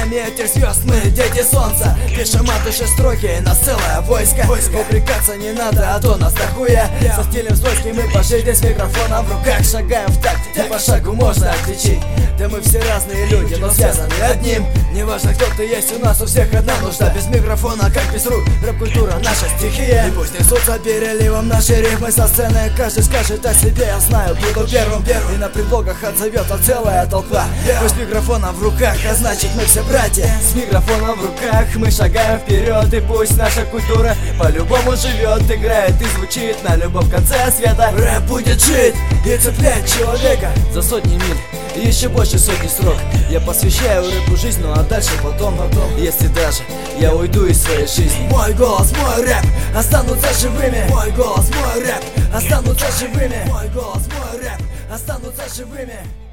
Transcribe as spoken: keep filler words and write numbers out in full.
нами этих звезд, мы дети солнца. Пишем от души строки, нас целое войско. Упрекаться не надо, а то нас дохуя. Со стилем свойским мы по жизни с микрофоном в руках шагаем в такт, и по шагу можно отличить. Да мы все разные люди, но связаны одним. Неважно, кто ты есть, у нас у всех одна нужда. Без микрофона, как без рук, рэп-культура наша стихия. И пусть несутся переливом наши рифмы со сцены. Каждый скажет о себе, я знаю, буду первым, первым. И на предлогах отзовется целая толпа. Пусть микрофона в руках, а значит мы все братья. С микрофоном в руках мы шагаем вперед. И пусть наша культура по-любому живет, играет и звучит на любом конце света. Рэп будет жить и цеплять человека за сотни миль и еще больше сотни строк. Я посвящаю рэпу жизнь, ну а дальше потом, потом, если даже я уйду из своей жизни. Мой голос, мой рэп останутся живыми. Мой голос, мой рэп останутся живыми. Мой голос, мой рэп останутся живыми.